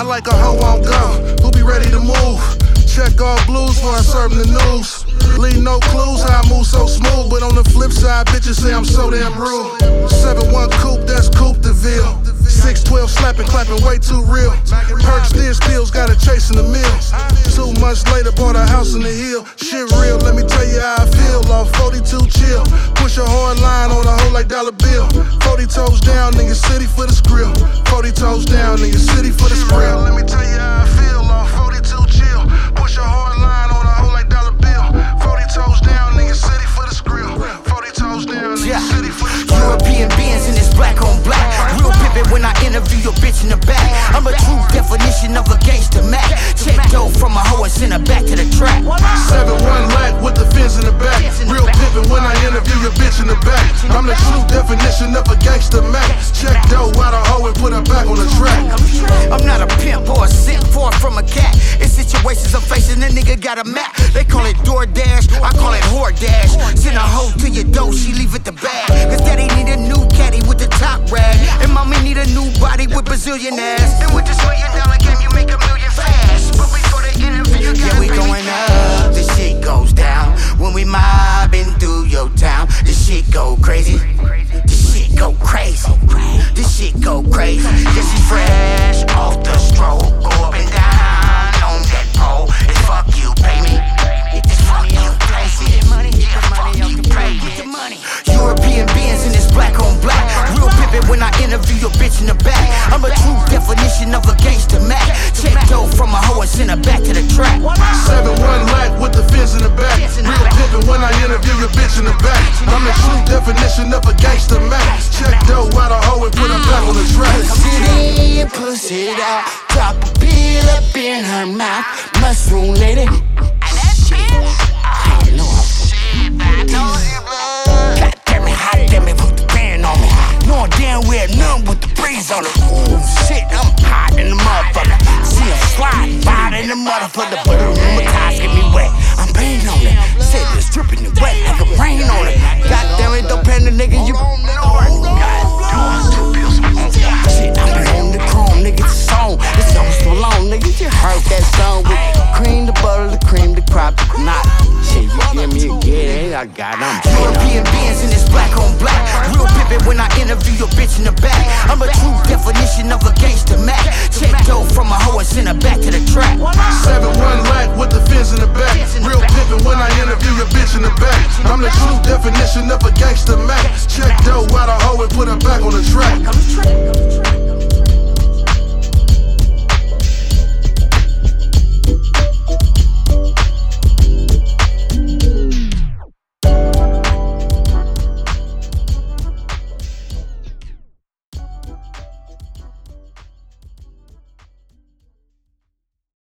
I like a hoe on go, who be ready to move. Check all blues before I serve them the news. Leave no clues how I move so smooth, but on the flip side, bitches say I'm so damn rude. 7-1 coupe, that's Coupe de Ville. 612 slapping, clapping, way too real. Perks, then steals, got a chase in the mill. 2 months later, bought a house in the hill. Shit real, let me tell you how I feel. Off 42 chill, push a hard line on a hoe like dollar bill. 40 toes down, nigga city for the skrill. 40 toes down, nigga city for the skrill. Let me tell you how I feel. Off 42 chill, push a hard line on a hoe like dollar bill. 40 toes down, nigga city for the skrill. 40 toes down, nigga city for the skrill. European Benz and it's black on black. Real pimpin' when I interview your bitch in the back. I'm a true definition of a gangster Mac. Check dough from a hoe and send her back to the track. 7-1 lack with the fins in the back. Real pimpin' when I interview your bitch in the back. I'm the true definition of a gangster Mac. Check dough out a hoe and put her back on the track. I'm not a pimp or a simp, far from a cat. In situations I'm facing, a nigga got a map. They call it DoorDash, I call it Whore Dash. Send a hoe to your door, she leave it the bag. Cause daddy need a new caddy with the top rag. And mommy need a new body with Brazilian ass. And with this $1 million game, you make $1 million fast. But before they interview, you gotta we going up, the shit goes down. When we mobbing through your town, the shit go crazy. The shit go crazy. The shit go crazy. Yeah, she fresh off the stroke. Go up and down on that pole. It's fuck you, pay me. It's fuck you, crazy. Yeah, fuck you, pay me. European Benz and it's black on black. Real pimpin' when I interview your bitch in the back. I'm a true definition of a gangster Mac. Check dough from a hoe and send her back to the track. 7-1 lack with the fins in the back. Real pimpin' when I interview your bitch in the back. I'm the true definition of a gangster Mac. Check dough out a hoe and put her back on the track. Pussy in, pussy it out. Drop a pill up in her mouth. Mushroom lady. God damn it, hot damn it, put the band on me. Knowing damn well none with the breeze on it. Ooh, shit, I'm hot in the motherfucker. See him slide, bite in the motherfucker. But the rheumatize get me wet. I'm pain on it. Shit, it's dripping and wet like a rain on it. God damn it, don't pen the nigga, you shit, I'm on the chrome, nigga, the song. This song so long, nigga, you heard that song with cream, the butter, the cream, the crop, the knot. Shit, you give me again, I got them. European Benz and it's black on black. Real pimpin' when I interview your bitch in the back. I'm a true definition of a gangster Mac. Check dough from a hoe and send her back to the track. 7-1 lack with the fins in the back. Real pimpin' when I interview your bitch in the back. I'm the true definition of a gangster Mac. Check dough out a hoe and put her back on the track.